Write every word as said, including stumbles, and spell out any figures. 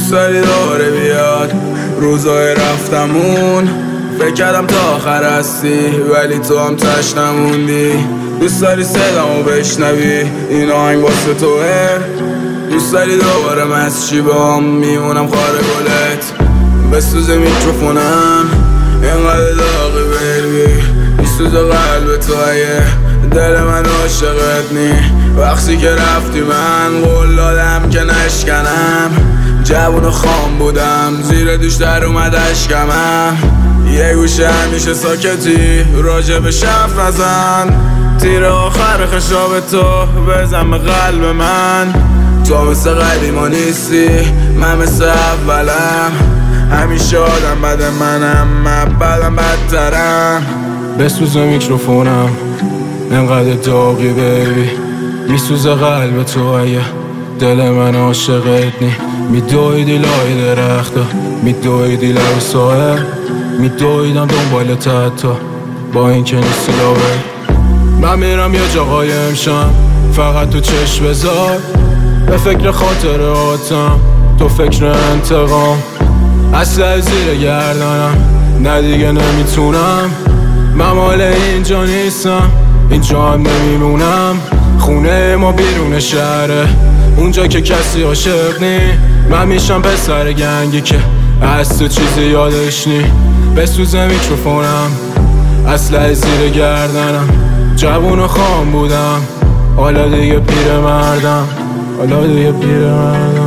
دوست داری دوباره بیاد روزای رفتمون، فکر کردم تا آخر هستی ولی تو هم تش نموندی. دوست داری صدامو بشنوی این آهنگ واسه توه، دوست داری دوباره مسچی با هم میمونم خاره گلت. بسوز میکروفونم اینقدر داغی بیبی، میسوز قلب تو اگه دل من عاشقت نی. وقتی که رفتی من قول دادم که نشکنم، جوون و خام بودم زیر دوش در اومد اشکمم. یه گوشه همیشه ساکتی راجب شف نزن، تیر آخر خشاب تو بزن به قلب من. تو مثل قدیما نیستی من مثل اولم، همیشه آدم بد منم من بدم بدترم. بسوز میکروفونم اینقدر داغی بیبی، میسوزه قلب تو اگه دل من عاشقت نی. میدویدی لای درختا، میدویدی لای سایه، میدویدم دنبال تا با این که نیستی لاوه. من میرم یه جا قایم شم فقط تو چشم بذار، به فکر خاطراتم تو فکر انتقام. اصلا زیر گردنم نه دیگه نمیتونم، من مال اینجا نیستم اینجا هم نمیمونم. خونه ما بیرون شهره اونجا که کسی عاشق نی، من میشم پسر گنگی که از تو چیزی یادش نی. بسوزه میکروفونم اصلا زیر گردنم، جوون و خام بودم حالا دیگه پیر مردم، حالا دیگه پیر مردم.